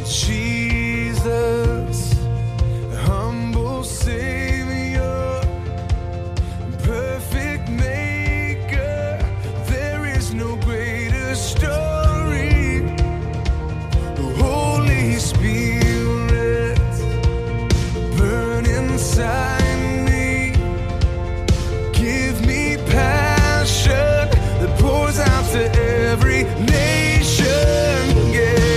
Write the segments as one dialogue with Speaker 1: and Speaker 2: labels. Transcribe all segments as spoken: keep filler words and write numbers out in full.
Speaker 1: Jesus, humble Savior, perfect Maker, there is no greater story. Holy Spirit, burn inside me, give me passion that pours out to every nation. Yeah.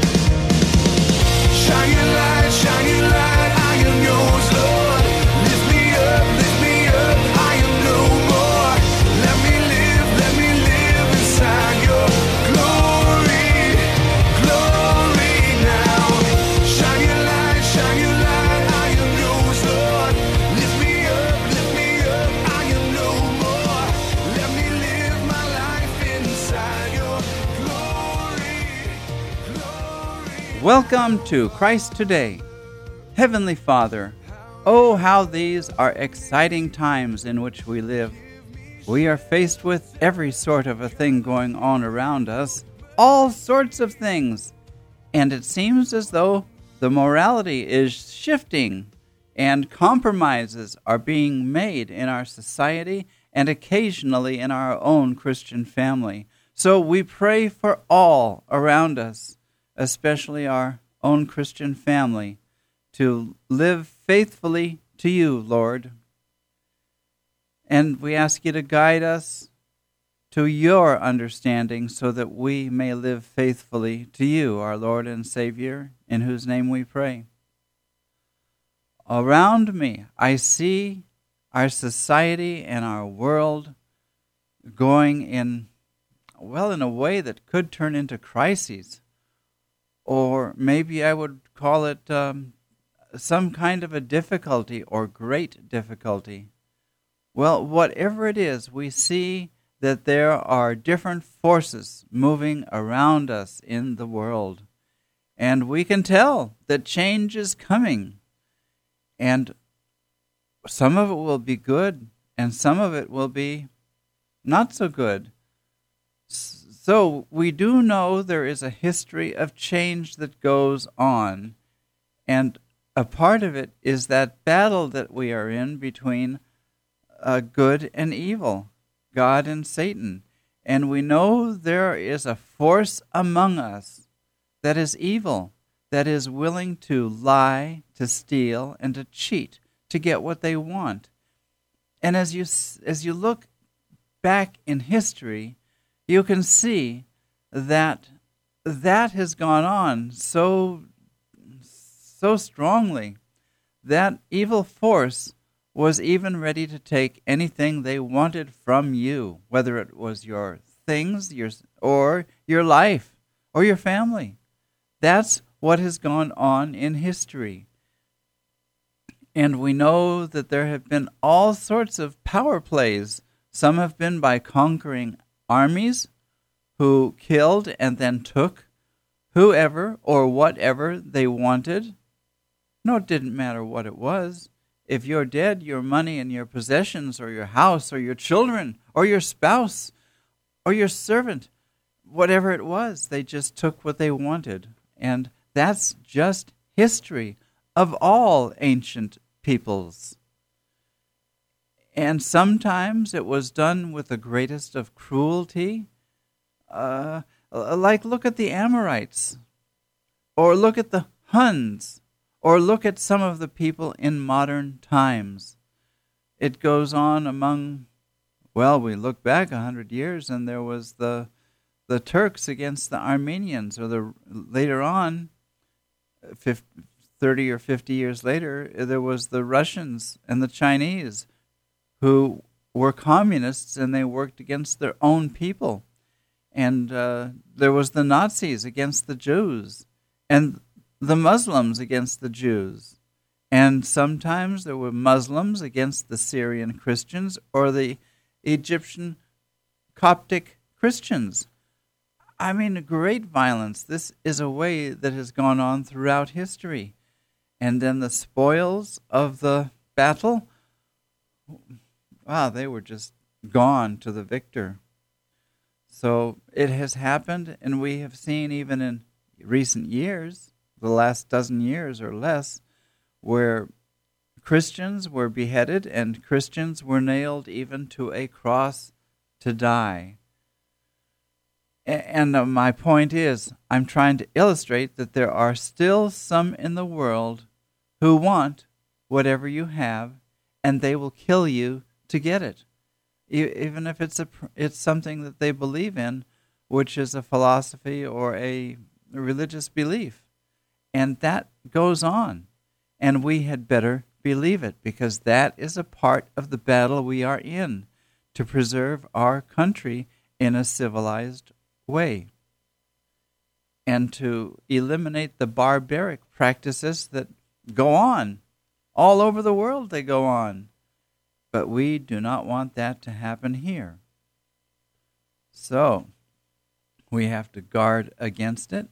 Speaker 1: Shine your light, shine your light, I am yours, Lord. Lift me up, lift me up, I am no more. Let me live, let me live inside your glory, glory now. Shine your light, shine your light, I am yours, Lord. Lift me up, lift me up, I am no more. Let me live my life inside your glory, glory.
Speaker 2: Welcome to Christ Today. Heavenly Father, oh, how these are exciting times in which we live. We are faced with every sort of a thing going on around us, all sorts of things. And it seems as though the morality is shifting and compromises are being made in our society and occasionally in our own Christian family. So we pray for all around us, especially our own Christian family, to live faithfully to you, Lord. And we ask you to guide us to your understanding so that we may live faithfully to you, our Lord and Savior, in whose name we pray. Around me, I see our society and our world going in, well, in a way that could turn into crises. Or maybe I would call it um, some kind of a difficulty or great difficulty. Well, whatever it is, we see that there are different forces moving around us in the world. And we can tell that change is coming. And some of it will be good, and some of it will be not so good. So we do know there is a history of change that goes on, and a part of it is that battle that we are in between uh, good and evil, God and Satan. And we know there is a force among us that is evil, that is willing to lie, to steal, and to cheat to get what they want. And as you as you look back in history, you can see that that has gone on so, so strongly. That evil force was even ready to take anything they wanted from you, whether it was your things, your or your life, or your family. That's what has gone on in history. And we know that there have been all sorts of power plays. Some have been by conquering armies who killed and then took whoever or whatever they wanted. No, it didn't matter what it was. If you're dead, your money and your possessions or your house or your children or your spouse or your servant, whatever it was, they just took what they wanted. And that's just history of all ancient peoples. And sometimes it was done with the greatest of cruelty. Uh, like look at the Amorites, or look at the Huns, or look at some of the people in modern times. It goes on among, well, we look back a hundred years and there was the the Turks against the Armenians, or the later on, fifty, thirty or fifty years later, there was the Russians and the Chinese who were communists and they worked against their own people. And uh, there was the Nazis against the Jews, and the Muslims against the Jews. And sometimes there were Muslims against the Syrian Christians or the Egyptian Coptic Christians. I mean, great violence. This is a way that has gone on throughout history. And then the spoils of the battle, wow, they were just gone to the victor. So it has happened, and we have seen even in recent years, the last dozen years or less, where Christians were beheaded and Christians were nailed even to a cross to die. And uh, my point is, I'm trying to illustrate that there are still some in the world who want whatever you have, and they will kill you to get it, e- even if it's a it's something that they believe in, which is a philosophy or a religious belief, and that goes on, and we had better believe it, because that is a part of the battle we are in, to preserve our country in a civilized way, and to eliminate the barbaric practices that go on. All over the world they go on. But we do not want that to happen here. So, we have to guard against it.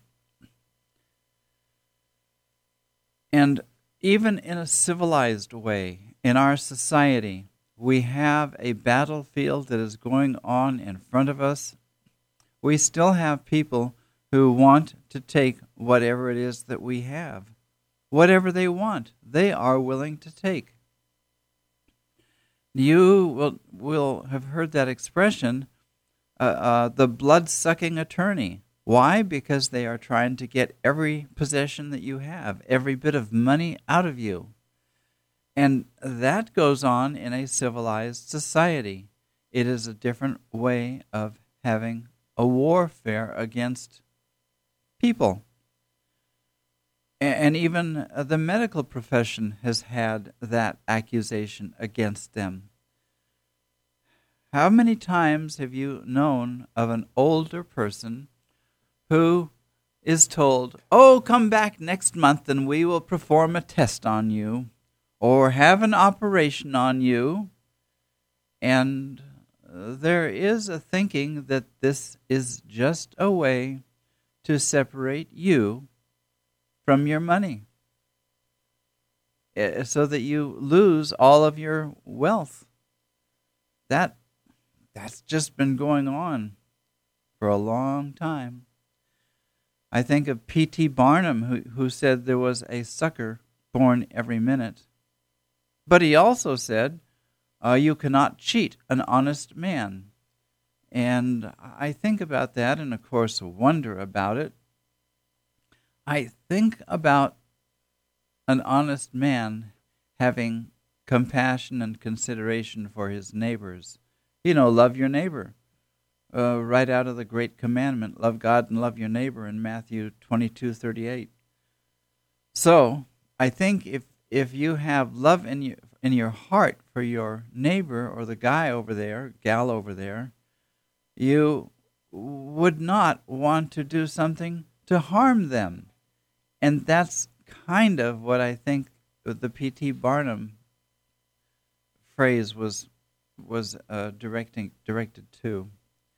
Speaker 2: And even in a civilized way, in our society, we have a battlefield that is going on in front of us. We still have people who want to take whatever it is that we have. Whatever they want, they are willing to take. You will, will have heard that expression, uh, uh, the blood-sucking attorney. Why? Because they are trying to get every possession that you have, every bit of money out of you. And that goes on in a civilized society. It is a different way of having a warfare against people. And even the medical profession has had that accusation against them. How many times have you known of an older person who is told, oh, come back next month and we will perform a test on you or have an operation on you? And there is a thinking that this is just a way to separate you from your money, so that you lose all of your wealth. That that's just been going on for a long time. I think of P T Barnum, who, who said there was a sucker born every minute. But he also said, uh, you cannot cheat an honest man. And I think about that and, of course, wonder about it. I think about an honest man having compassion and consideration for his neighbors. You know, love your neighbor. Uh, right out of the great commandment, love God and love your neighbor in Matthew twenty-two thirty-eight. So, I think if if you have love in your, in your heart for your neighbor or the guy over there, gal over there, you would not want to do something to harm them. And that's kind of what I think the P T Barnum phrase was was uh, directing directed to.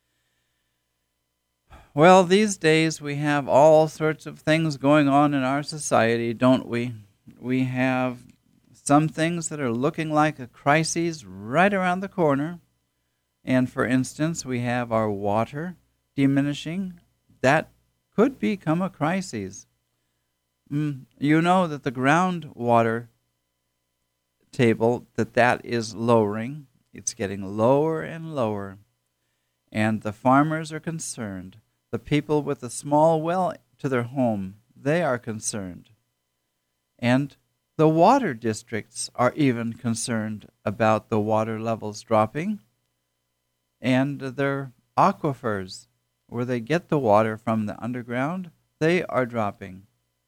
Speaker 2: Well, these days we have all sorts of things going on in our society, don't we? We have some things that are looking like a crisis right around the corner. And for instance, we have our water diminishing. That could become a crisis. Mm, you know that the groundwater table, that that is lowering. It's getting lower and lower. And the farmers are concerned. The people with a small well to their home, they are concerned. And the water districts are even concerned about the water levels dropping. And their aquifers, where they get the water from the underground, they are dropping.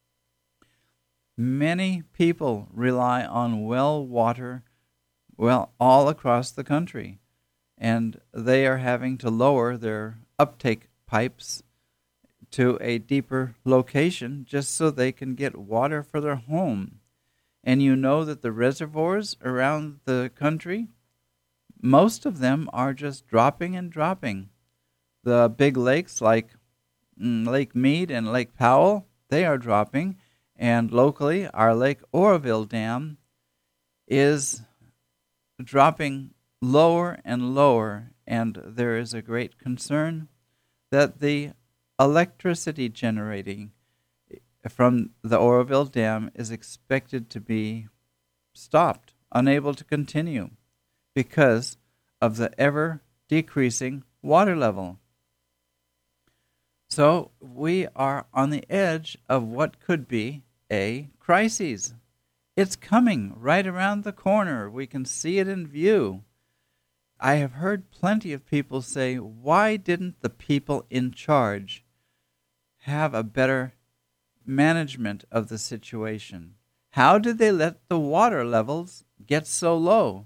Speaker 2: Many people rely on well water, well, all across the country. And they are having to lower their uptake pipes to a deeper location just so they can get water for their home. And you know that the reservoirs around the country, most of them are just dropping and dropping. The big lakes like mm, Lake Mead and Lake Powell, they are dropping. And locally, our Lake Oroville Dam is dropping lower and lower. And there is a great concern that the electricity generating from the Oroville Dam is expected to be stopped, unable to continue, because of the ever decreasing water level. So we are on the edge of what could be a crisis. It's coming right around the corner. We can see it in view. I have heard plenty of people say, why didn't the people in charge have a better management of the situation? How did they let the water levels get so low?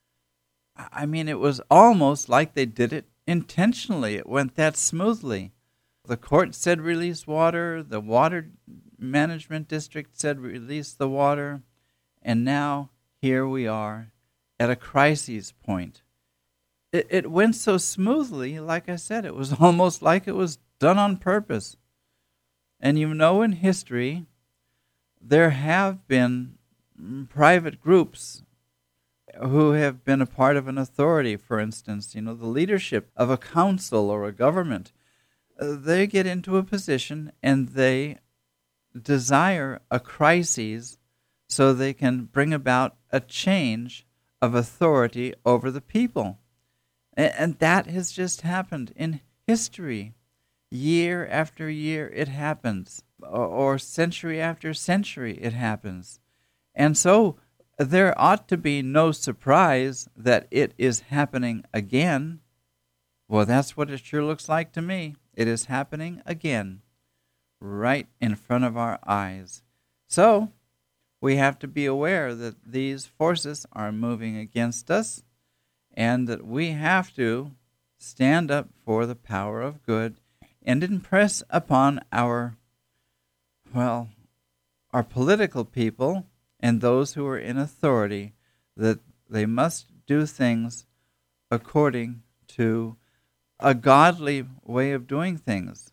Speaker 2: I mean, it was almost like they did it intentionally. It went that smoothly. The court said release water, the water management district said release the water, and now here we are at a crisis point. It, it went so smoothly, like I said, it was almost like it was done on purpose. And you know, in history, there have been private groups who have been a part of an authority, for instance, you know, the leadership of a council or a government. Uh, they get into a position and they desire a crisis so they can bring about a change of authority over the people. And, and that has just happened in history. Year after year it happens, or, or century after century it happens. And so there ought to be no surprise that it is happening again. Well, that's what it sure looks like to me. It is happening again, right in front of our eyes. So we have to be aware that these forces are moving against us, and that we have to stand up for the power of good and impress upon our, well, our political people and those who are in authority that they must do things according to a godly way of doing things.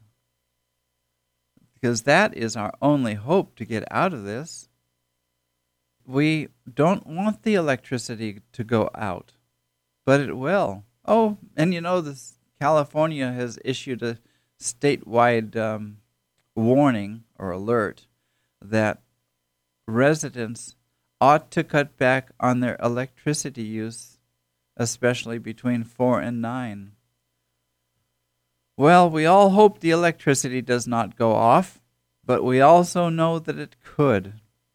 Speaker 2: Because that is our only hope to get out of this. We don't want the electricity to go out, but it will. Oh, and you know, this California has issued a statewide um, warning or alert that residents ought to cut back on their electricity use, especially between four and nine. Well, we all hope the electricity does not go off, but we also know that it could.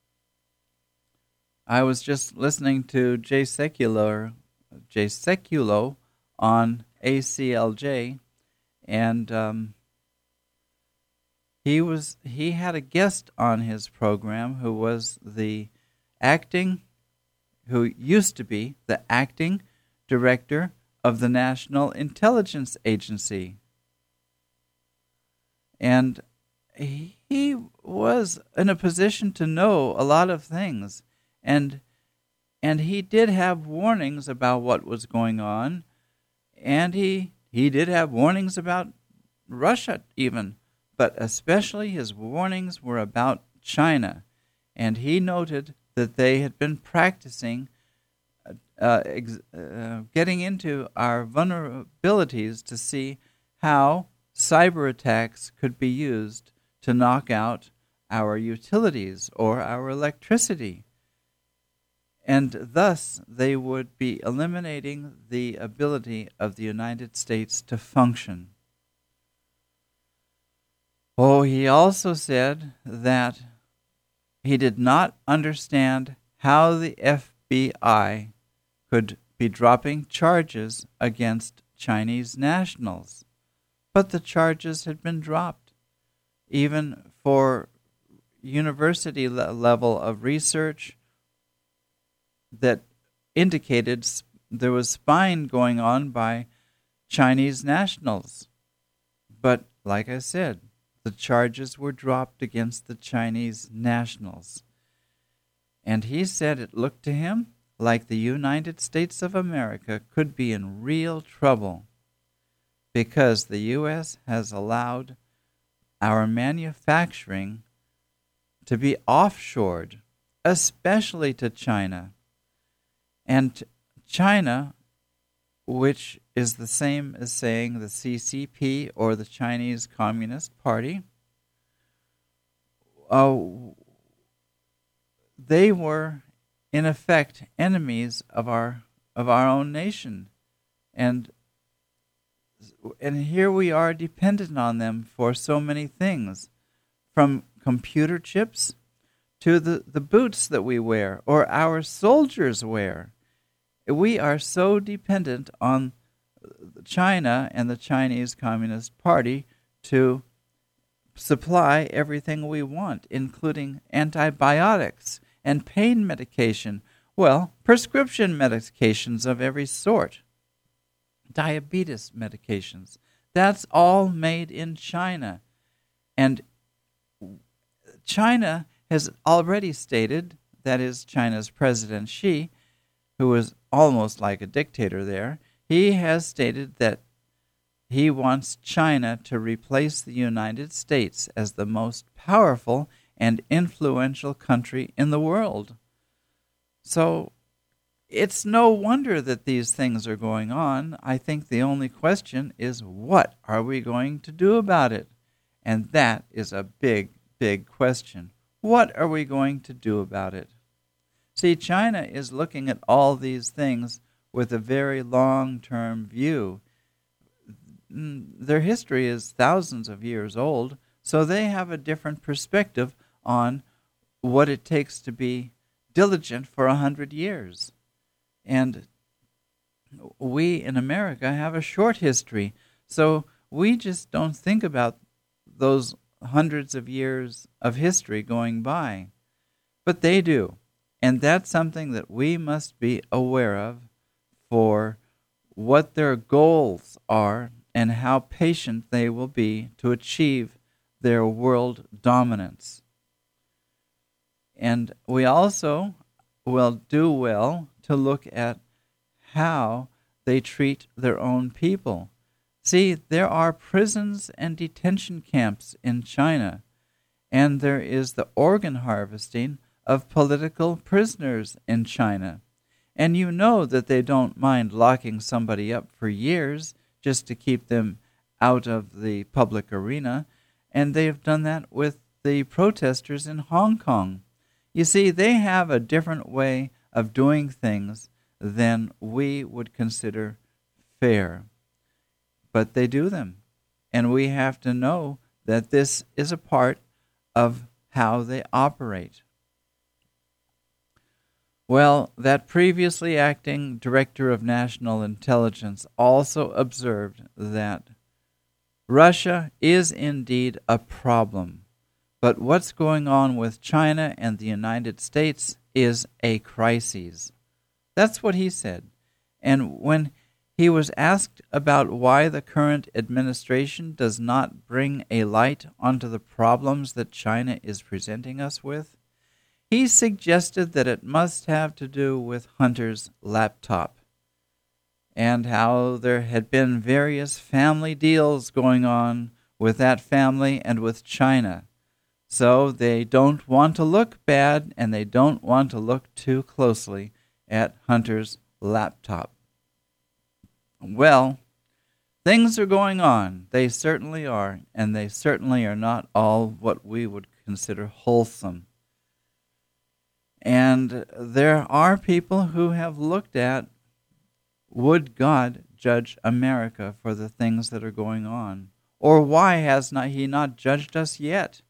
Speaker 2: I was just listening to Jay Sekulow, Jay Sekulow on A C L J, and um, he was he had a guest on his program who was the acting, who used to be the acting director of the National Intelligence Agency. And he, he was in a position to know a lot of things. And and he did have warnings about what was going on. And he he did have warnings about Russia even. But especially his warnings were about China. And he noted that they had been practicing uh, ex- uh, getting into our vulnerabilities to see how cyber attacks could be used to knock out our utilities or our electricity. And thus they would be eliminating the ability of the United States to function. Oh, he also said that he did not understand how the F B I could be dropping charges against Chinese nationals. But the charges had been dropped, even for university le- level of research that indicated sp- there was spying going on by Chinese nationals. But like I said, the charges were dropped against the Chinese nationals. And he said it looked to him like the United States of America could be in real trouble, because the U S has allowed our manufacturing to be offshored, especially to China. And China, which is the same as saying the C C P or the Chinese Communist Party, uh, they were, in effect, enemies of our of our own nation, and and here we are dependent on them for so many things, from computer chips to the, the boots that we wear or our soldiers wear. We are so dependent on China and the Chinese Communist Party to supply everything we want, including antibiotics and pain medication, well, prescription medications of every sort, diabetes medications. That's all made in China. And China has already stated, that is China's President Xi, who is almost like a dictator there, he has stated that he wants China to replace the United States as the most powerful and influential country in the world. So it's no wonder that these things are going on. I think the only question is, what are we going to do about it? And that is a big, big question. What are we going to do about it? See, China is looking at all these things with a very long-term view. Their history is thousands of years old, so they have a different perspective on what it takes to be diligent for a hundred years. And we in America have a short history, so we just don't think about those hundreds of years of history going by. But they do, and that's something that we must be aware of for what their goals are and how patient they will be to achieve their world dominance. And we also will do well to look at how they treat their own people. See, there are prisons and detention camps in China, and there is the organ harvesting of political prisoners in China. And you know that they don't mind locking somebody up for years just to keep them out of the public arena, and they've done that with the protesters in Hong Kong. You see, they have a different way of doing things than we would consider fair. But they do them, and we have to know that this is a part of how they operate. Well, that previously acting Director of National Intelligence also observed that Russia is indeed a problem, but what's going on with China and the United States is a crisis. That's what he said. And when he was asked about why the current administration does not bring a light onto the problems that China is presenting us with, he suggested that it must have to do with Hunter's laptop and how there had been various family deals going on with that family and with China. So they don't want to look bad, and they don't want to look too closely at Hunter's laptop. Well, things are going on. They certainly are, and they certainly are not all what we would consider wholesome. And there are people who have looked at, would God judge America for the things that are going on? Or why has not he not judged us yet?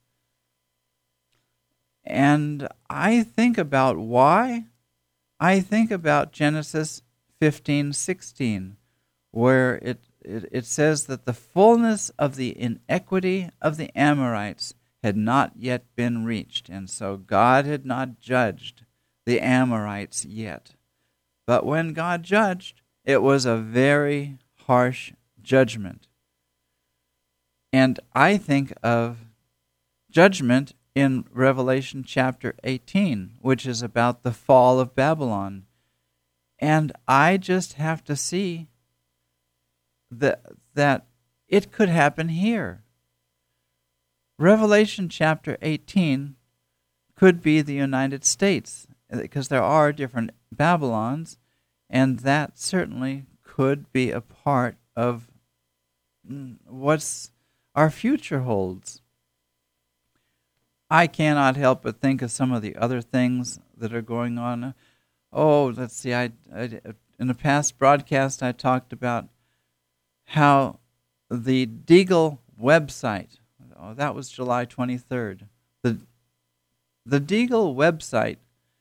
Speaker 2: And I think about why. I think about Genesis fifteen sixteen, where it, it, it says that the fullness of the inequity of the Amorites had not yet been reached, and so God had not judged the Amorites yet. But when God judged, it was a very harsh judgment. And I think of judgment in Revelation chapter eighteen, which is about the fall of Babylon. And I just have to see that, that it could happen here. Revelation chapter eighteen could be the United States, because there are different Babylons, and that certainly could be a part of what's our future holds. I cannot help but think of some of the other things that are going on. Oh, let's see. I, I in a past broadcast I talked about how the Deagle website. Oh, that was July twenty-third. The the Deagle website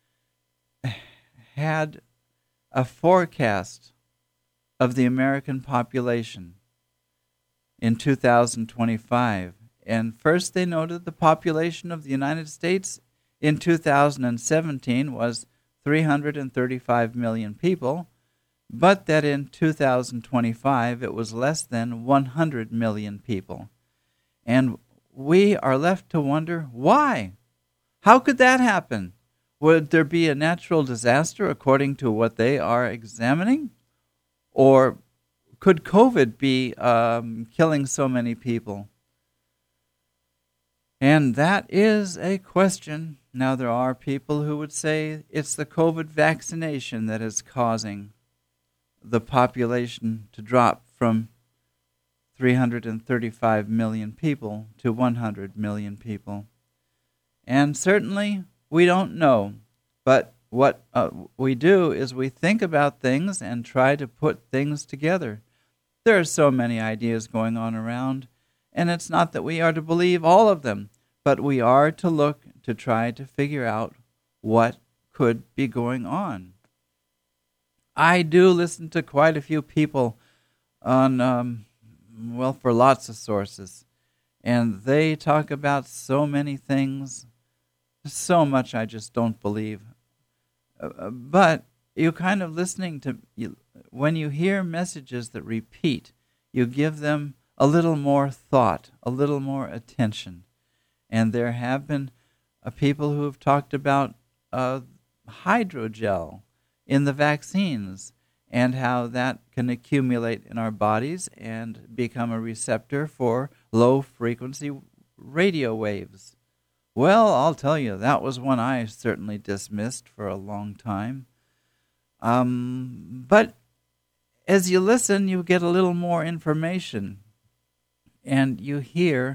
Speaker 2: had a forecast of the American population in two thousand twenty-five. And first they noted the population of the United States in two thousand seventeen was three hundred thirty-five million people, but that in two thousand twenty-five it was less than one hundred million people. And we are left to wonder why. How could that happen? Would there be a natural disaster according to what they are examining? Or could COVID be um, killing so many people? And that is a question. Now, there are people who would say it's the COVID vaccination that is causing the population to drop from three hundred thirty-five million people to one hundred million people. And certainly, we don't know. But what uh, we do is we think about things and try to put things together. There are so many ideas going on around, and it's not that we are to believe all of them, but we are to look to try to figure out what could be going on. I do listen to quite a few people on, um, well, for lots of sources, and they talk about so many things, so much I just don't believe. Uh, but you're kind of listening to, you, when you hear messages that repeat, you give them a little more thought, a little more attention. And there have been uh, people who have talked about uh, hydrogel in the vaccines and how that can accumulate in our bodies and become a receptor for low-frequency radio waves. Well, I'll tell you, that was one I certainly dismissed for a long time. Um, but as you listen, you get a little more information, and you hear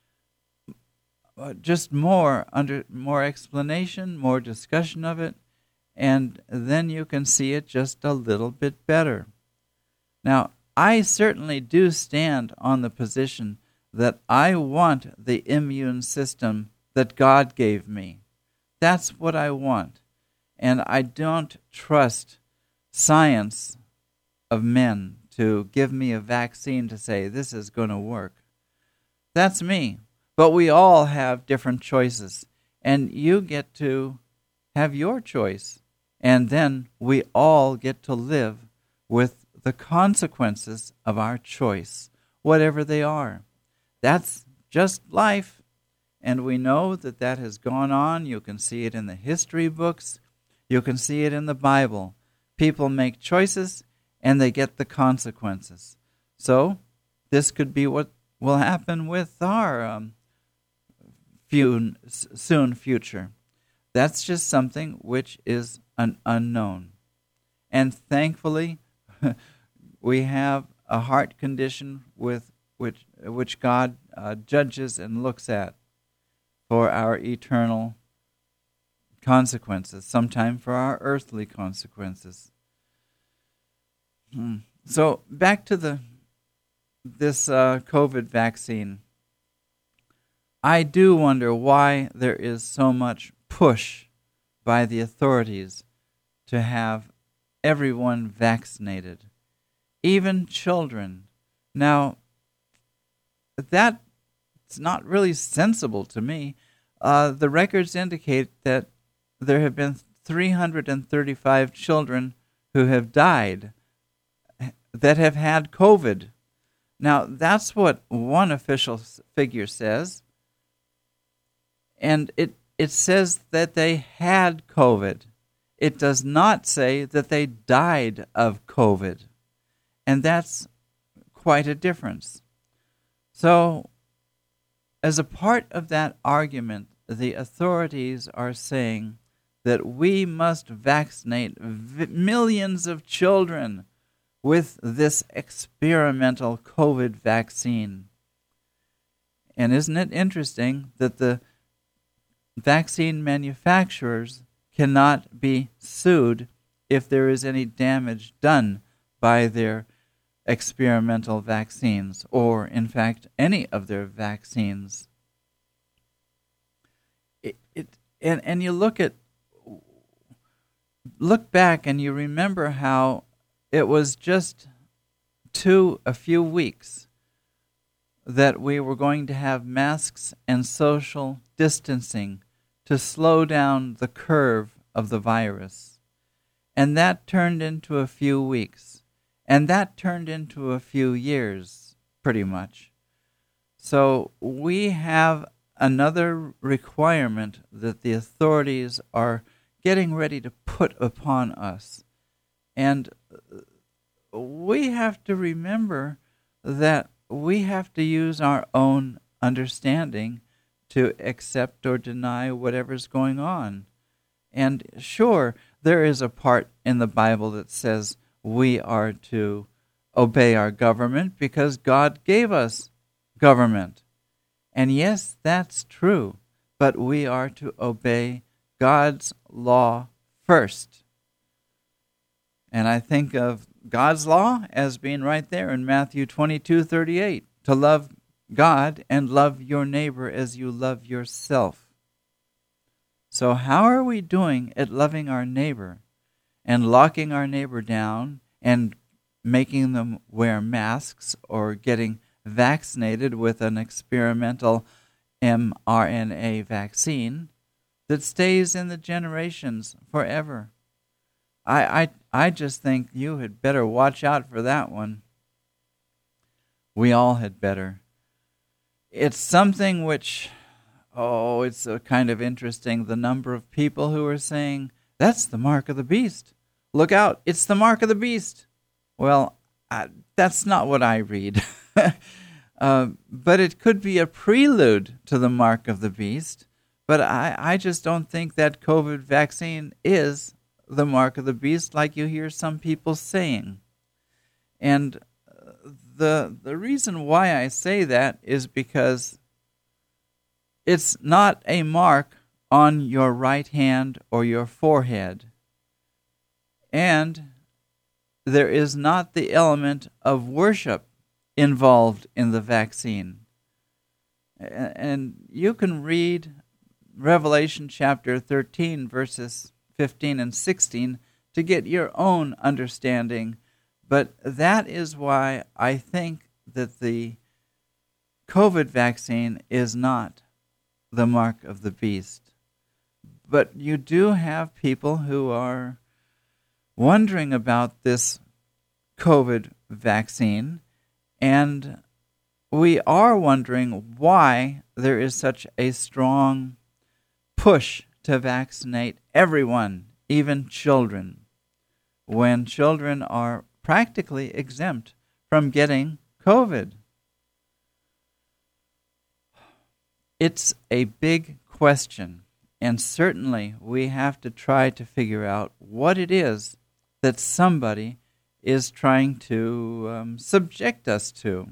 Speaker 2: uh, just more under more explanation, more discussion of it, and then you can see it just a little bit better. Now, I certainly do stand on the position that I want the immune system that God gave me. That's what I want. And I don't trust science of men to give me a vaccine to say this is going to work. That's me. But we all have different choices. And you get to have your choice. And then we all get to live with the consequences of our choice, whatever they are. That's just life. And we know that that has gone on. You can see it in the history books. You can see it in the Bible. People make choices, and they get the consequences. So this could be what will happen with our um, few, soon future. That's just something which is an unknown. And thankfully, we have a heart condition with which, which God uh, judges and looks at for our eternal consequences, sometime for our earthly consequences. Hmm. So back to the this uh, COVID vaccine. I do wonder why there is so much push by the authorities to have everyone vaccinated, even children. Now, that it's not really sensible to me. Uh, the records indicate that there have been three hundred thirty-five children who have died that have had COVID. Now, that's what one official figure says. And it, it says that they had COVID. It does not say that they died of COVID. And that's quite a difference. So, as a part of that argument, the authorities are saying that we must vaccinate v- millions of children with this experimental COVID vaccine. And isn't it interesting that the vaccine manufacturers cannot be sued if there is any damage done by their experimental vaccines, or in fact any of their vaccines. It, it and, and you look at look back and you remember how it was just two a few weeks that we were going to have masks and social distancing to slow down the curve of the virus. And that turned into a few weeks. And that turned into a few years, pretty much. So we have another requirement that the authorities are getting ready to put upon us. And we have to remember that we have to use our own understanding to accept or deny whatever's going on. And sure, there is a part in the Bible that says we are to obey our government because God gave us government. And yes, that's true, but we are to obey God's law first. And I think of God's law as being right there in Matthew twenty-two thirty-eight, to love God and love your neighbor as you love yourself. So how are we doing at loving our neighbor and locking our neighbor down and making them wear masks or getting vaccinated with an experimental mRNA vaccine that stays in the generations forever? I, I I just think you had better watch out for that one. We all had better. It's something which, oh, it's a kind of interesting, the number of people who are saying, that's the mark of the beast. Look out, it's the mark of the beast. Well, I, that's not what I read. uh, but it could be a prelude to the mark of the beast. But I, I just don't think that COVID vaccine is the mark of the beast like you hear some people saying. And the the reason why I say that is because it's not a mark on your right hand or your forehead. And there is not the element of worship involved in the vaccine. And you can read Revelation chapter thirteen, verses fifteen and sixteen to get your own understanding. But that is why I think that the COVID vaccine is not the mark of the beast. But you do have people who are wondering about this COVID vaccine, and we are wondering why there is such a strong push to vaccinate everyone, even children, when children are practically exempt from getting COVID. It's a big question, and certainly we have to try to figure out what it is that somebody is trying to um, subject us to.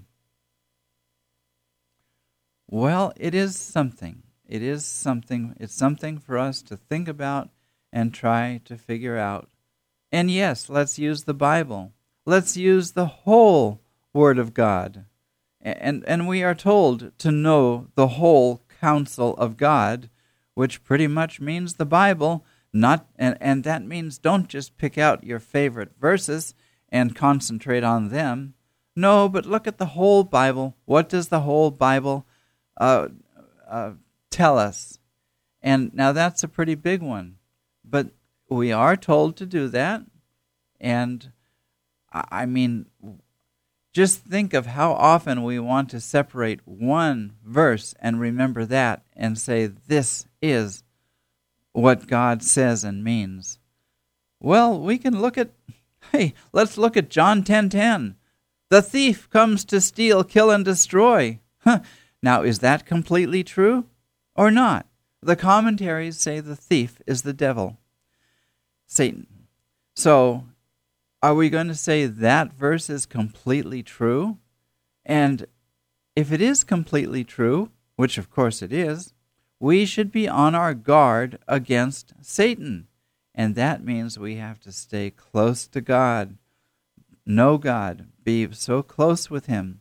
Speaker 2: Well, it is something. It is something. It's something for us to think about and try to figure out. And yes, let's use the Bible. Let's use the whole Word of God. And, and we are told to know the whole counsel of God, which pretty much means the Bible. Not and, and that means don't just pick out your favorite verses and concentrate on them. No, but look at the whole Bible. What does the whole Bible uh, uh, tell us? And now that's a pretty big one. But we are told to do that. And I mean, just think of how often we want to separate one verse and remember that and say, this is what God says and means. Well, we can look at, hey, let's look at John ten ten. The thief comes to steal, kill, and destroy. Huh. Now, is that completely true or not? The commentaries say the thief is the devil, Satan. So, are we going to say that verse is completely true? And if it is completely true, which of course it is, we should be on our guard against Satan. And that means we have to stay close to God, know God, be so close with Him.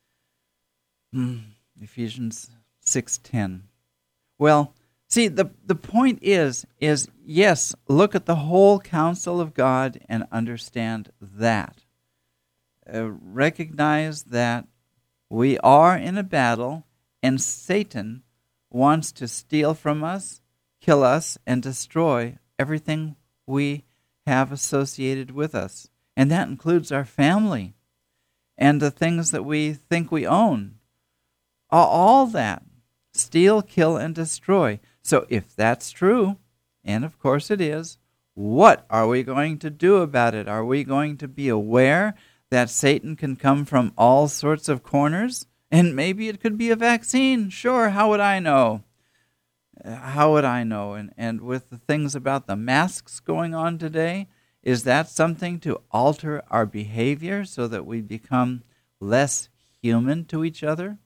Speaker 2: Ephesians six ten. Well, see, the, the point is, is, yes, look at the whole counsel of God and understand that. Uh, recognize that we are in a battle, and Satan wants to steal from us, kill us, and destroy everything we have associated with us. And that includes our family and the things that we think we own. All that. Steal, kill, and destroy. So if that's true, and of course it is, what are we going to do about it? Are we going to be aware that Satan can come from all sorts of corners? And maybe it could be a vaccine. Sure, how would I know? How would I know? And, and with the things about the masks going on today, is that something to alter our behavior so that we become less human to each other?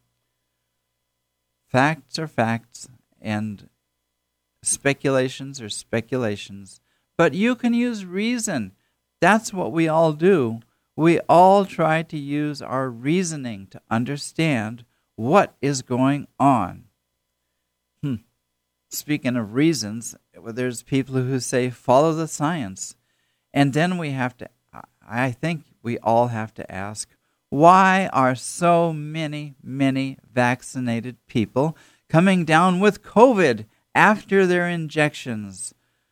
Speaker 2: Facts are facts, and speculations are speculations. But you can use reason. That's what we all do. We all try to use our reasoning to understand what is going on. Hmm. Speaking of reasons, there's people who say, follow the science. And then we have to, I think we all have to ask, why are so many, many vaccinated people coming down with COVID after their injections?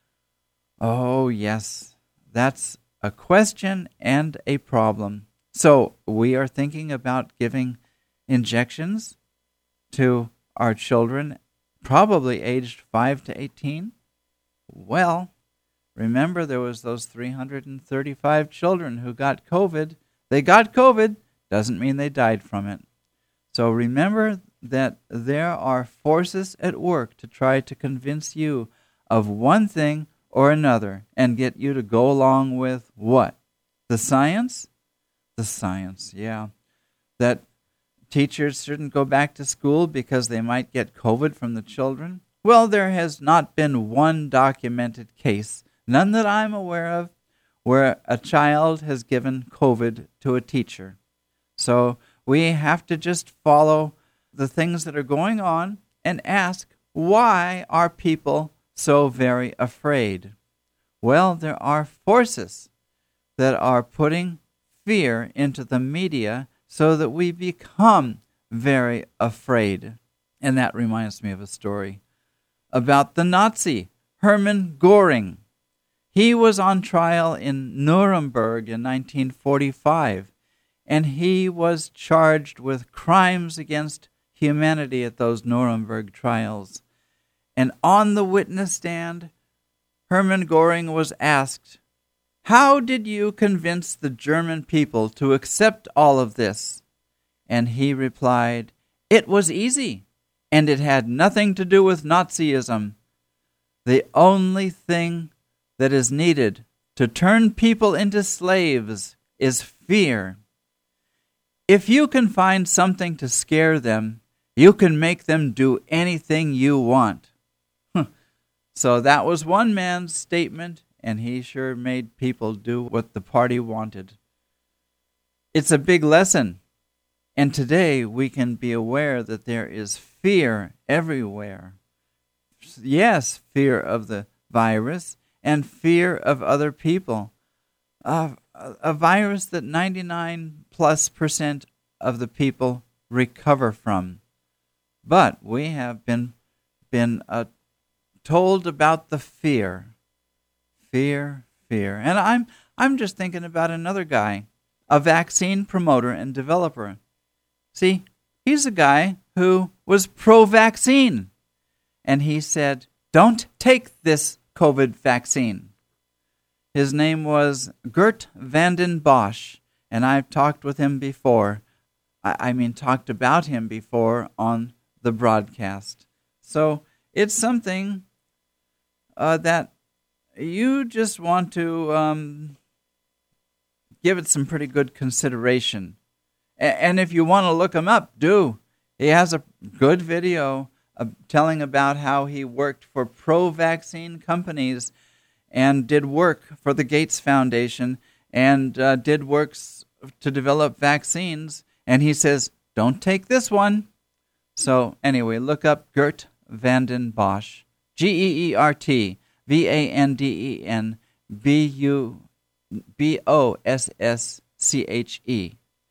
Speaker 2: Oh, yes, that's a question and a problem. So we are thinking about giving injections to our children, probably aged five to eighteen. Well, remember there was those three hundred thirty-five children who got COVID. They got COVID. Doesn't mean they died from it. So remember that there are forces at work to try to convince you of one thing or another and get you to go along with what? The science? The science, yeah. That teachers shouldn't go back to school because they might get COVID from the children. Well, there has not been one documented case, none that I'm aware of, where a child has given COVID to a teacher. So we have to just follow the things that are going on and ask, why are people so very afraid? Well, there are forces that are putting fear into the media so that we become very afraid. And that reminds me of a story about the Nazi, Hermann Göring. He was on trial in Nuremberg in nineteen forty-five. And he was charged with crimes against humanity at those Nuremberg trials. And on the witness stand, Hermann Göring was asked, how did you convince the German people to accept all of this? And he replied, it was easy, and it had nothing to do with Nazism. The only thing that is needed to turn people into slaves is fear. If you can find something to scare them, you can make them do anything you want. So that was one man's statement, and he sure made people do what the party wanted. It's a big lesson, and today we can be aware that there is fear everywhere. Yes, fear of the virus and fear of other people. Uh, a virus that ninety-nine plus percent of the people recover from. But we have been been uh, told about the fear. Fear, fear. And I'm I'm just thinking about another guy, a vaccine promoter and developer. See, he's a guy who was pro-vaccine. And he said, don't take this COVID vaccine. His name was Geert Vanden Bossche, and I've talked with him before. I, I mean, talked about him before on the broadcast. So it's something uh, that you just want to um, give it some pretty good consideration. A- and if you want to look him up, do. He has a good video uh, telling about how he worked for pro-vaccine companies and did work for the Gates Foundation and uh, did works to develop vaccines. And he says, don't take this one. So anyway, look up Geert Vanden Bossche, G E E R T V A N D E N B U B O S S C H E.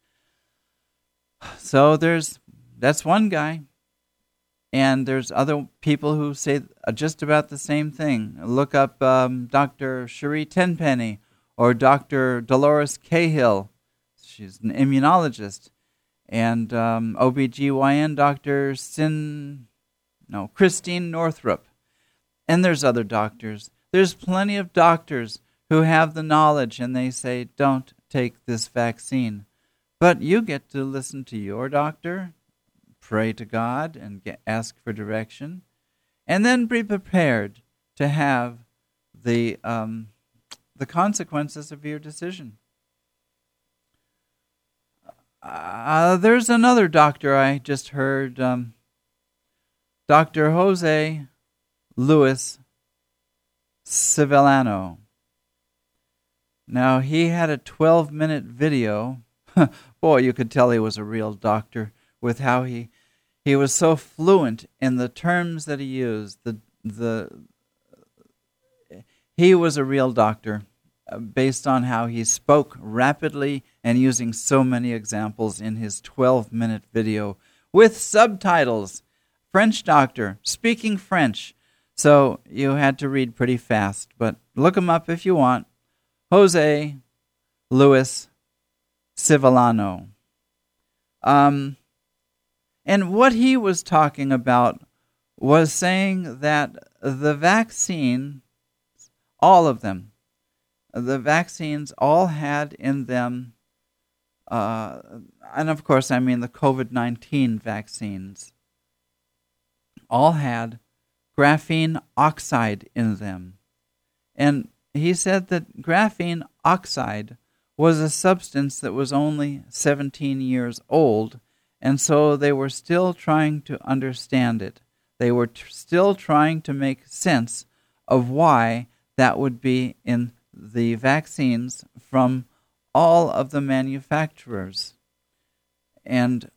Speaker 2: So there's that's one guy. And there's other people who say just about the same thing. Look up um, Doctor Cherie Tenpenny or Doctor Dolores Cahill. She's an immunologist. And um, O B G Y N Doctor Sin, no, Christine Northrup. And there's other doctors. There's plenty of doctors who have the knowledge and they say, don't take this vaccine. But you get to listen to your doctor, pray to God and get, ask for direction, and then be prepared to have the um, the consequences of your decision. Uh, there's another doctor I just heard, um, Doctor Jose Luis Civellano. Now, he had a twelve-minute video. Boy, you could tell he was a real doctor with how he he was so fluent in the terms that he used. The the he was a real doctor uh, based on how he spoke rapidly and using so many examples in his twelve-minute video with subtitles. French doctor, speaking French. So you had to read pretty fast, but look him up if you want. Jose Luis Civellano. Um, and what he was talking about was saying that the vaccine, all of them, the vaccines all had in them, uh, and of course I mean the COVID nineteen vaccines, all had graphene oxide in them. And he said that graphene oxide was a substance that was only seventeen years old, and so they were still trying to understand it. They were t- still trying to make sense of why that would be in the vaccines from all of the manufacturers. And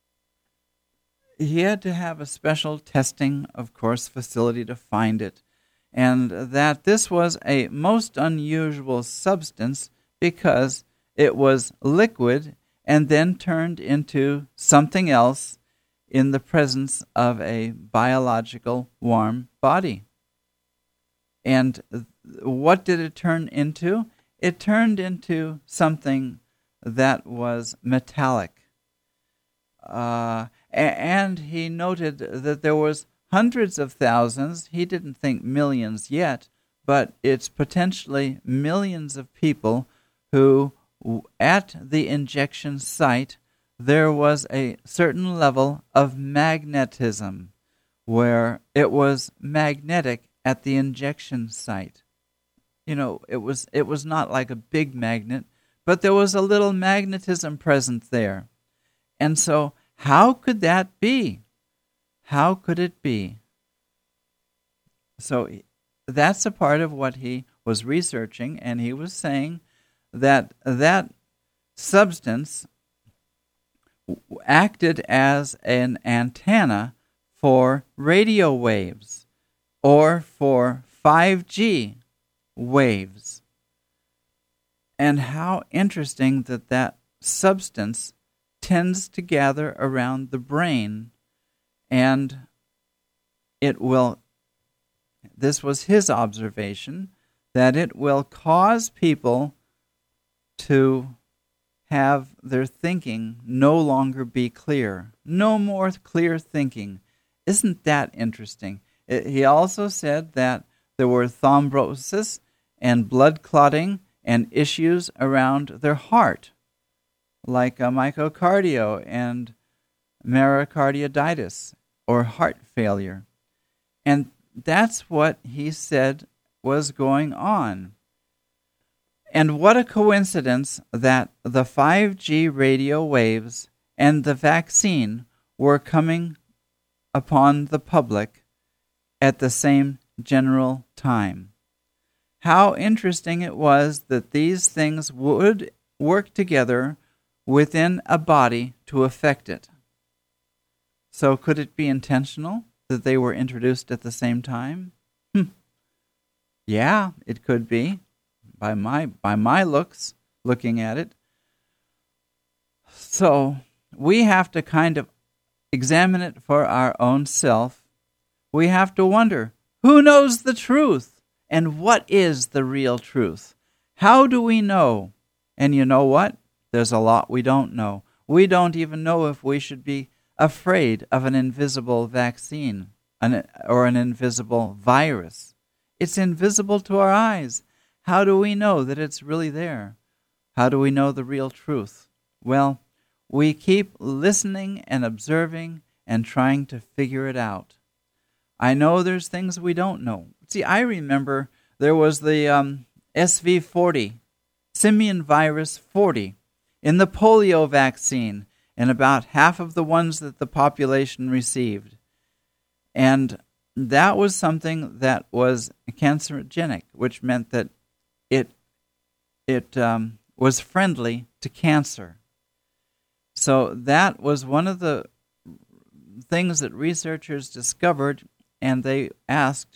Speaker 2: he had to have a special testing, of course, facility to find it, and that this was a most unusual substance because it was liquid and then turned into something else in the presence of a biological warm body. And what did it turn into? It turned into something that was metallic. Uh, and he noted that there was hundreds of thousands, he didn't think millions yet, but it's potentially millions of people who, at the injection site, there was a certain level of magnetism where it was magnetic at the injection site. You know, it was it was not like a big magnet, but there was a little magnetism present there. And so, how could that be? How could it be? So that's a part of what he was researching, and he was saying that that substance acted as an antenna for radio waves or for five G waves. And how interesting that that substance tends to gather around the brain, and it will, this was his observation, that it will cause people to have their thinking no longer be clear. No more clear thinking. Isn't that interesting? It, he also said that there were thrombosis and blood clotting and issues around their heart, like a myocardio and myocarditis or heart failure. And that's what he said was going on. And what a coincidence that the five G radio waves and the vaccine were coming upon the public at the same general time. How interesting it was that these things would work together within a body to affect it. So could it be intentional that they were introduced at the same time? Hmm. Yeah, it could be, by my by my looks, looking at it. So we have to kind of examine it for our own self. We have to wonder, who knows the truth? And what is the real truth? How do we know? And you know what? There's a lot we don't know. We don't even know if we should be afraid of an invisible vaccine an, or an invisible virus. It's invisible to our eyes. How do we know that it's really there? How do we know the real truth? Well, we keep listening and observing and trying to figure it out. I know there's things we don't know. See, I remember there was the um, S V forty, simian virus forty, in the polio vaccine, and about half of the ones that the population received. And that was something that was cancerogenic, which meant that it it um, was friendly to cancer. So that was one of the things that researchers discovered, and they asked,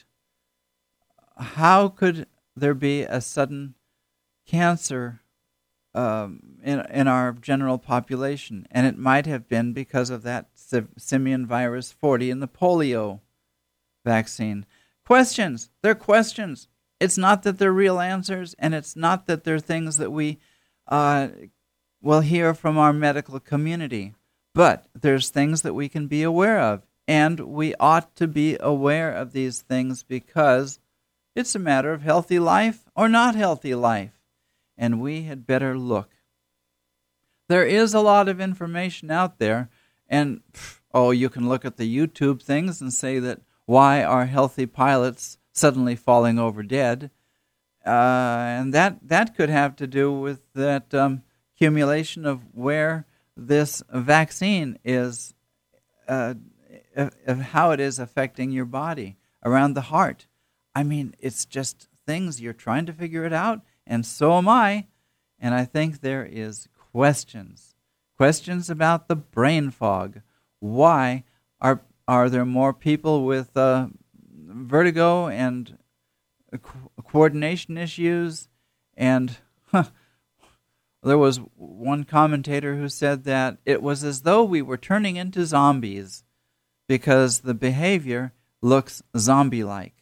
Speaker 2: how could there be a sudden cancer um, in, in our general population? And it might have been because of that simian virus forty in the polio vaccine. Questions. They're questions. It's not that they're real answers, and it's not that they're things that we uh, will hear from our medical community. But there's things that we can be aware of, and we ought to be aware of these things because it's a matter of healthy life or not healthy life, and we had better look. There is a lot of information out there, and oh, you can look at the YouTube things and say that why are healthy pilots suddenly falling over dead? Uh, and that, that could have to do with that um, accumulation of where this vaccine is, uh, of how it is affecting your body, around the heart. I mean, it's just things you're trying to figure it out, and so am I. And I think there is questions. Questions about the brain fog. Why are are there more people with uh, vertigo and co- coordination issues? And huh, there was one commentator who said that it was as though we were turning into zombies because the behavior looks zombie-like.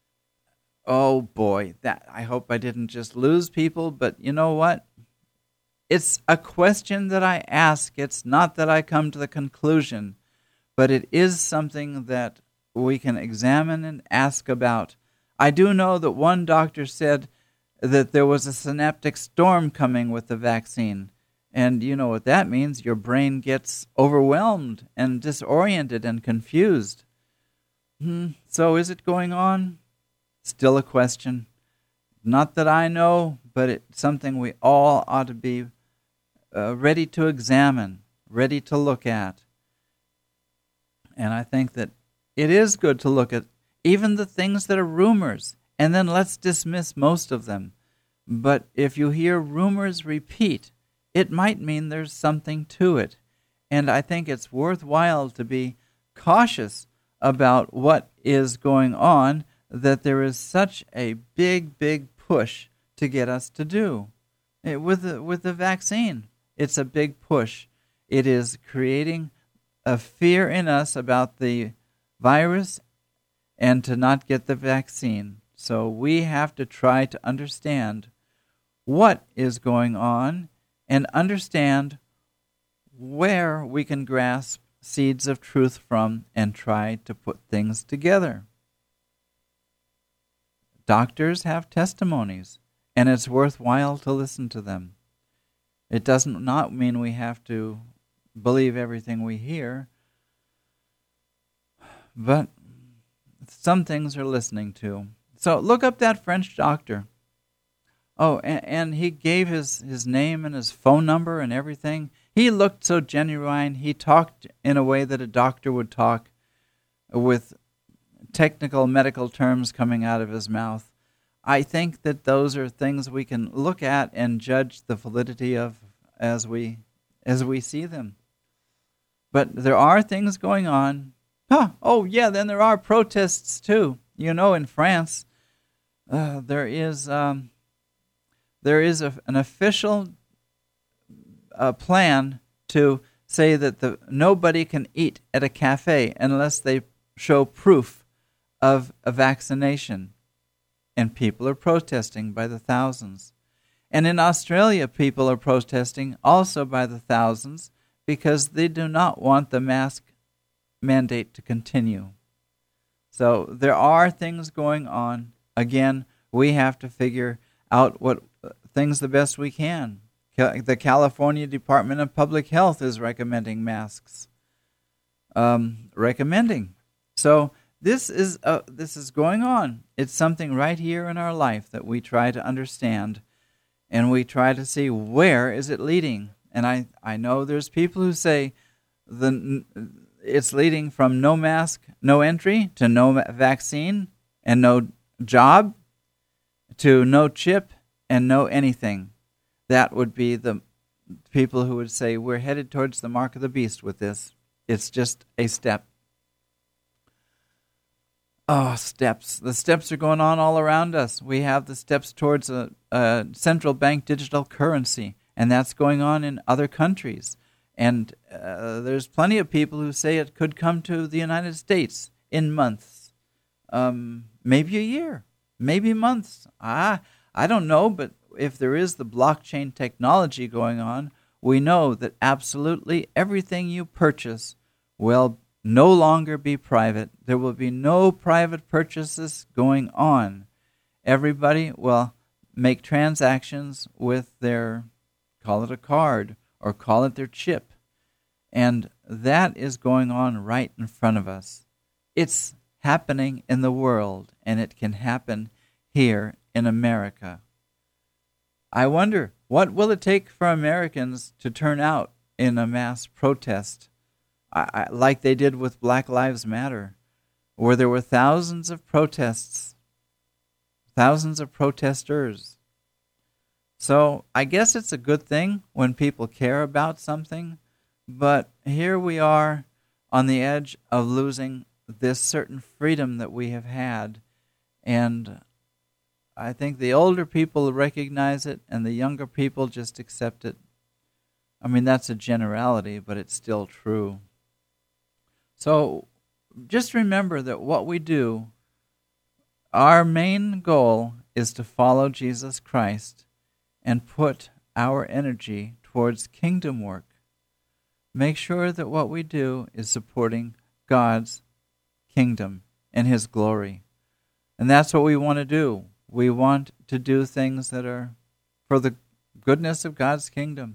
Speaker 2: Oh boy, that I hope I didn't just lose people, but you know what? It's a question that I ask. It's not that I come to the conclusion, but it is something that we can examine and ask about. I do know that one doctor said that there was a synaptic storm coming with the vaccine. And you know what that means. Your brain gets overwhelmed and disoriented and confused. Hmm. So is it going on? Still a question. Not that I know, but it's something we all ought to be uh, ready to examine, ready to look at. And I think that it is good to look at even the things that are rumors, and then let's dismiss most of them. But if you hear rumors repeat, it might mean there's something to it. And I think it's worthwhile to be cautious about what is going on, that there is such a big, big push to get us to do. It, with, the, with the vaccine, it's a big push. It is creating a fear in us about the virus and to not get the vaccine. So we have to try to understand what is going on and understand where we can grasp seeds of truth from and try to put things together. Doctors have testimonies, and it's worthwhile to listen to them. It doesn't not mean we have to believe everything we hear, but some things are listening to. So look up that French doctor. Oh, and, and he gave his, his name and his phone number and everything. He looked so genuine. He talked in a way that a doctor would talk. with technical medical terms coming out of his mouth. I think that those are things we can look at and judge the validity of as we as we see them. But there are things going on. Huh, oh, yeah, then there are protests, too. You know, in France, uh, there is um, there is a, an official uh, plan to say that the nobody can eat at a cafe unless they show proof of a vaccination. And people are protesting by the thousands. And in Australia, people are protesting also by the thousands because they do not want the mask mandate to continue. So there are things going on. Again, we have to figure out what uh, things the best we can. The California Department of Public Health is recommending masks. Um, recommending. So this is uh, this is going on. It's something right here in our life that we try to understand, and we try to see where is it leading. And I, I know there's people who say the it's leading from no mask, no entry, to no vaccine and no job, to no chip and no anything. That would be the people who would say we're headed towards the mark of the beast with this. It's just a step. Oh, steps. The steps are going on all around us. We have the steps towards a, a central bank digital currency, and that's going on in other countries. And uh, there's plenty of people who say it could come to the United States in months, um, maybe a year, maybe months. Ah, I don't know, but if there is the blockchain technology going on, we know that absolutely everything you purchase will no longer be private. There will be no private purchases going on. Everybody will make transactions with their, call it a card, or call it their chip. And that is going on right in front of us. It's happening in the world, and it can happen here in America. I wonder, what will it take for Americans to turn out in a mass protest, I, I, like they did with Black Lives Matter, where there were thousands of protests, thousands of protesters. So I guess it's a good thing when people care about something, but here we are on the edge of losing this certain freedom that we have had, and I think the older people recognize it and the younger people just accept it. I mean, that's a generality, but it's still true. So just remember that what we do, our main goal is to follow Jesus Christ and put our energy towards kingdom work. Make sure that what we do is supporting God's kingdom and His glory. And that's what we want to do. We want to do things that are for the goodness of God's kingdom.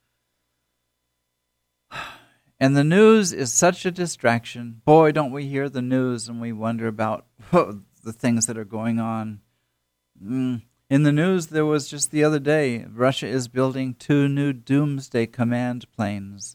Speaker 2: And the news is such a distraction. Boy, don't we hear the news and we wonder about oh, the things that are going on. Mm. In the news, there was just the other day, Russia is building two new Doomsday Command planes.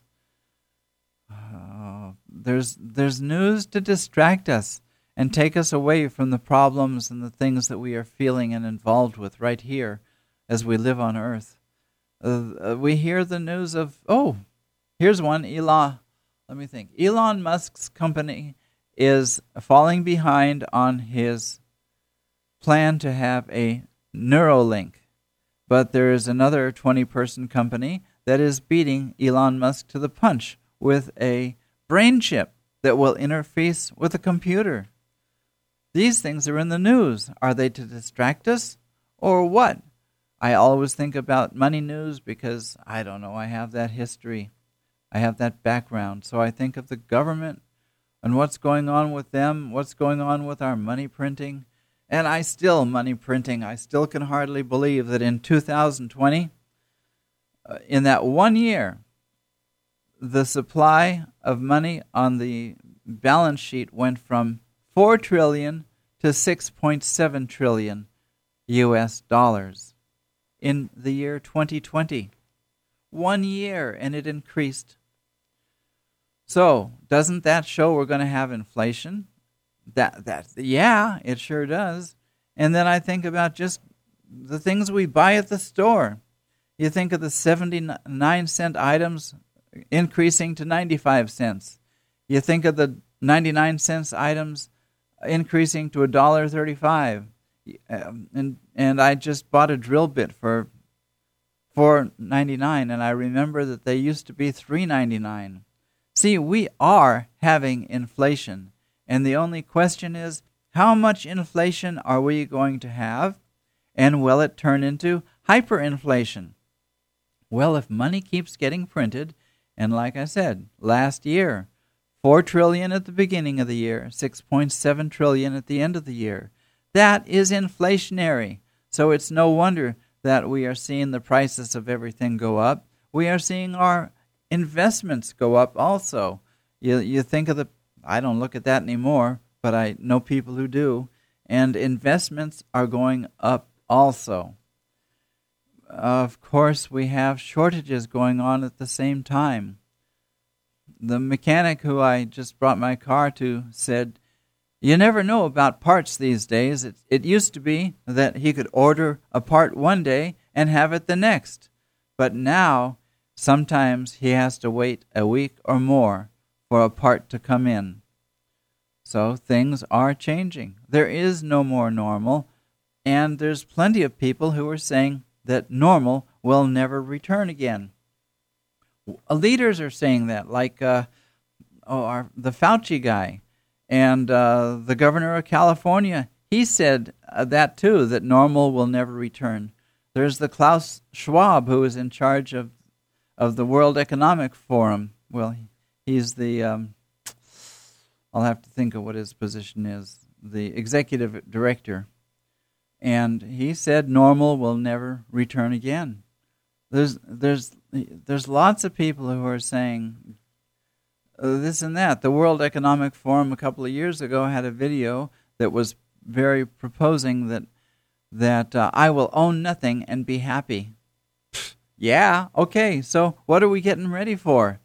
Speaker 2: Uh, there's there's news to distract us and take us away from the problems and the things that we are feeling and involved with right here as we live on earth. Uh, we hear the news of, oh, here's one, Elon, let me think. Elon Musk's company is falling behind on his plan to have a Neuralink. But there is another twenty-person company that is beating Elon Musk to the punch with a brain chip that will interface with a computer. These things are in the news. Are they to distract us or what? I always think about money news because, I don't know, I have that history. I have that background. So I think of the government and what's going on with them, what's going on with our money printing. And I still, money printing, I still can hardly believe that in two thousand twenty, uh, in that one year, the supply of money on the balance sheet went from four trillion dollars to six point seven trillion dollars U S dollars in the year twenty twenty. One year, and it increased. So, doesn't that show we're going to have inflation? That that yeah, it sure does. And then I think about just the things we buy at the store. You think of the seventy-nine cent items increasing to ninety-five cents. You think of the ninety-nine cents items increasing to one dollar and thirty-five cents. Um, and and I just bought a drill bit for four dollars and ninety-nine cents, and I remember that they used to be three dollars and ninety-nine cents. See, we are having inflation, and the only question is, how much inflation are we going to have, and will it turn into hyperinflation? Well, if money keeps getting printed, and like I said, last year, four trillion dollars at the beginning of the year, six point seven trillion dollars at the end of the year, that is inflationary. So it's no wonder that we are seeing the prices of everything go up. We are seeing our investments go up also. You you think of the, I don't look at that anymore, but I know people who do, and investments are going up also. Of course, we have shortages going on at the same time. The mechanic who I just brought my car to said, you never know about parts these days. It, it used to be that he could order a part one day and have it the next. But now, sometimes he has to wait a week or more for a part to come in. So things are changing. There is no more normal, and there's plenty of people who are saying that normal will never return again. Leaders are saying that, like uh, oh, our, the Fauci guy. And uh, the governor of California, he said uh, that too, that normal will never return. There's the Klaus Schwab, who is in charge of of the World Economic Forum. Well, he's the, um, I'll have to think of what his position is, the executive director. And he said normal will never return again. There's there's there's lots of people who are saying Uh, this and that. The World Economic Forum a couple of years ago had a video that was very proposing that that uh, I will own nothing and be happy. Pfft, yeah, okay, so what are we getting ready for?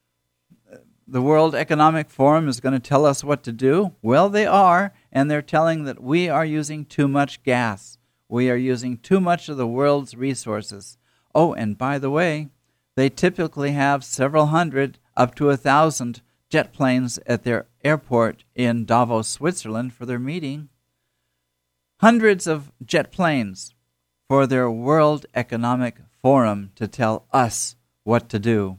Speaker 2: The World Economic Forum is going to tell us what to do? Well, they are, and they're telling that we are using too much gas. We are using too much of the world's resources. Oh, and by the way, they typically have several hundred up to a thousand jet planes at their airport in Davos, Switzerland for their meeting. Hundreds of jet planes for their World Economic Forum to tell us what to do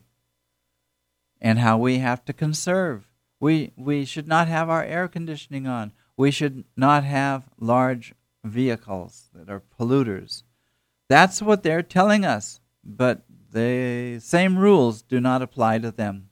Speaker 2: and how we have to conserve. We we should not have our air conditioning on. We should not have large vehicles that are polluters. That's what they're telling us, but the same rules do not apply to them.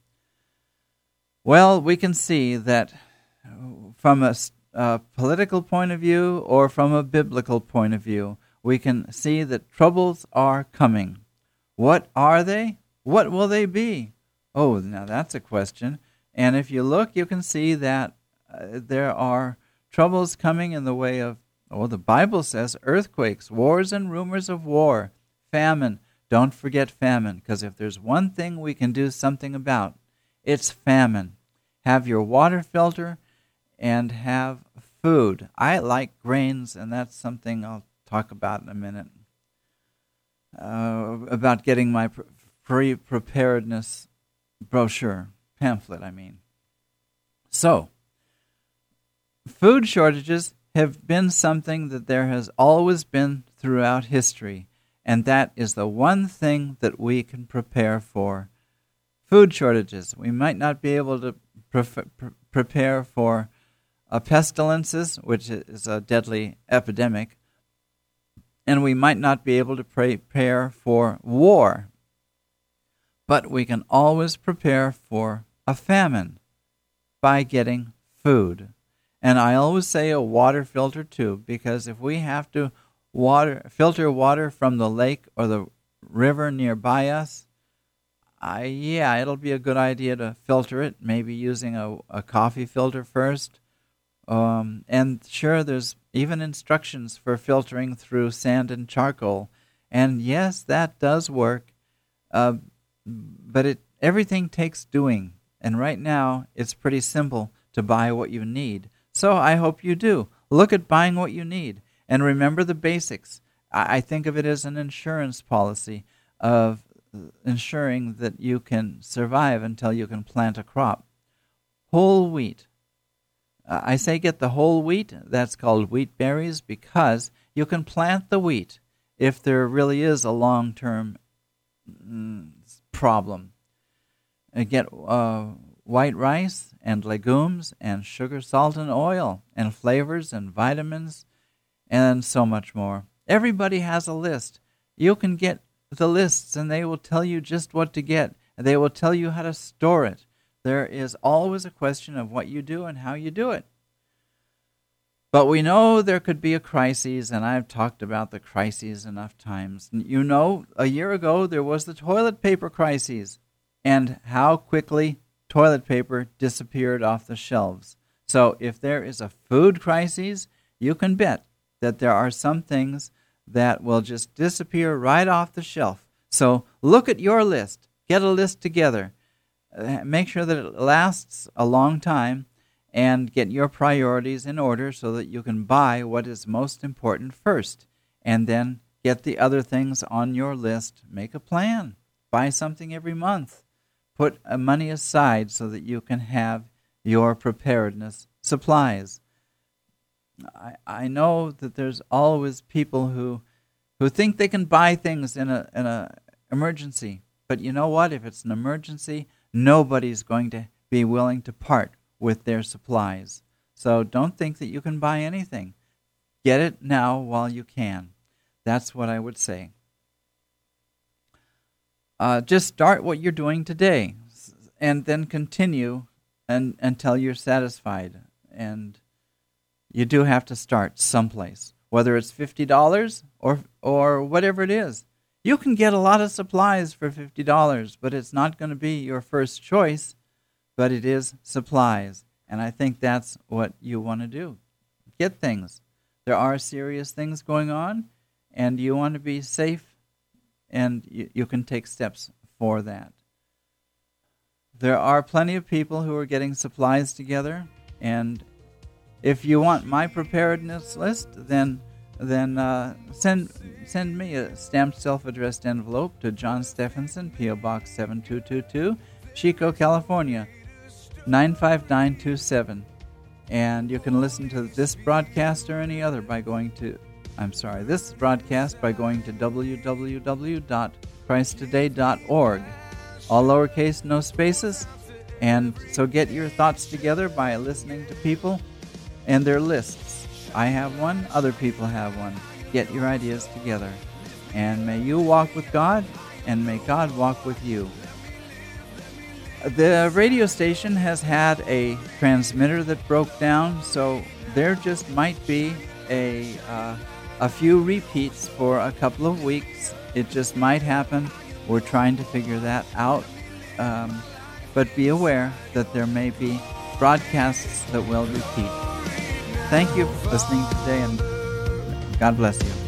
Speaker 2: Well, we can see that from a, a political point of view or from a biblical point of view, we can see that troubles are coming. What are they? What will they be? Oh, now that's a question. And if you look, you can see that uh, there are troubles coming in the way of, oh, the Bible says earthquakes, wars and rumors of war, famine. Don't forget famine, because if there's one thing we can do something about, it's famine. Have your water filter and have food. I like grains, and that's something I'll talk about in a minute, uh, about getting my free preparedness brochure, pamphlet, I mean. So, food shortages have been something that there has always been throughout history. And that is the one thing that we can prepare for. Food shortages. We might not be able to pre- pre- prepare for uh, pestilences, which is a deadly epidemic. And we might not be able to prepare for war. But we can always prepare for a famine by getting food. And I always say a water filter too, because if we have to water filter water from the lake or the river nearby us, I yeah, it'll be a good idea to filter it, maybe using a, a coffee filter first. Um, and sure, there's even instructions for filtering through sand and charcoal. And yes, that does work, uh, but it everything takes doing. And right now, it's pretty simple to buy what you need. So I hope you do. Look at buying what you need. And remember the basics. I think of it as an insurance policy of ensuring that you can survive until you can plant a crop. Whole wheat. Uh, I say get the whole wheat. That's called wheat berries because you can plant the wheat if there really is a long-term mm, problem. Uh, get uh, white rice and legumes and sugar, salt, and oil and flavors and vitamins and so much more. Everybody has a list. You can get the lists and they will tell you just what to get. They will tell you how to store it. There is always a question of what you do and how you do it. But we know there could be a crisis, and I've talked about the crises enough times. You know, a year ago there was the toilet paper crisis, and how quickly toilet paper disappeared off the shelves. So if there is a food crisis, you can bet that there are some things that will just disappear right off the shelf. So look at your list. Get a list together. Uh, make sure that it lasts a long time, and get your priorities in order so that you can buy what is most important first, and then get the other things on your list. Make a plan. Buy something every month. Put uh, money aside so that you can have your preparedness supplies. I, I know that there's always people who who think they can buy things in a in a emergency. But you know what? If it's an emergency, nobody's going to be willing to part with their supplies. So don't think that you can buy anything. Get it now while you can. That's what I would say. Uh, just start what you're doing today, and then continue and, until you're satisfied. And you do have to start someplace, whether it's fifty dollars or or whatever it is. You can get a lot of supplies for fifty dollars, but it's not going to be your first choice, but it is supplies. And I think that's what you want to do. Get things. There are serious things going on, and you want to be safe, and you, you can take steps for that. There are plenty of people who are getting supplies together, and if you want my preparedness list, then then uh, send send me a stamped self-addressed envelope to John Stephenson, P O Box seven two two two, Chico, California, nine five nine two seven. And you can listen to this broadcast or any other by going to, I'm sorry, this broadcast by going to w w w dot christ today dot org. All lowercase, no spaces. And so get your thoughts together by listening to people and their lists. I have one, other people have one. Get your ideas together. And may you walk with God, and may God walk with you. The radio station has had a transmitter that broke down, so there just might be a uh, a few repeats for a couple of weeks. It just might happen. We're trying to figure that out. Um, but be aware that there may be broadcasts that will repeat. Thank you for listening today, and God bless you.